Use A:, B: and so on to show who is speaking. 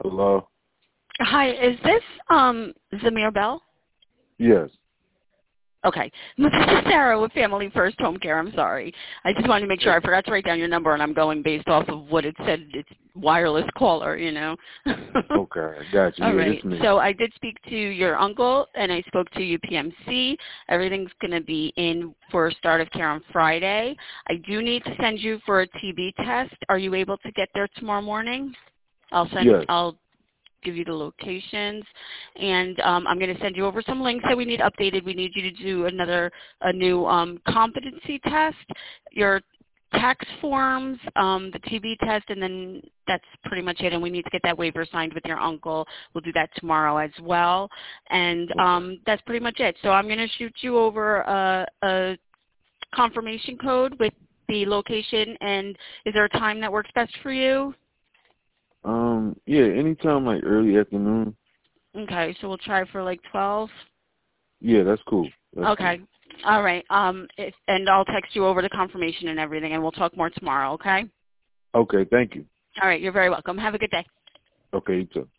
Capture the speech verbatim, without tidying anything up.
A: Hello?
B: Hi, is this um Zamir Bell?
A: Yes.
B: Okay. This is Sarah with Family First Home Care. I'm sorry. I just wanted to make sure. I forgot to write down your number, and I'm going based off of what it said. It's wireless caller, you know.
A: Okay, got you.
B: All
A: Yeah,
B: right.
A: this me.
B: So I did speak to your uncle, and I spoke to U P M C. Everything's going to be in for start of care on Friday. I do need to send you for a T B test. Are you able to get there tomorrow morning? I'll send.
A: Yes.
B: I'll give you the locations, and um, I'm going to send you over some links that we need updated. We need you to do another a new um, competency test, your tax forms, um, the T B test, and then that's pretty much it. And we need to get that waiver signed with your uncle. We'll do that tomorrow as well, and um, that's pretty much it. So I'm going to shoot you over a, a confirmation code with the location. And is there a time that works best for you?
A: Um, yeah, anytime like early afternoon.
B: Okay, so we'll try for like twelve.
A: Yeah, that's cool. That's
B: Okay.
A: cool.
B: All right. Um, if, and I'll text you over the confirmation and everything, and we'll talk more tomorrow, okay?
A: Okay, thank you.
B: All right. You're very welcome. Have a good day.
A: Okay, you too.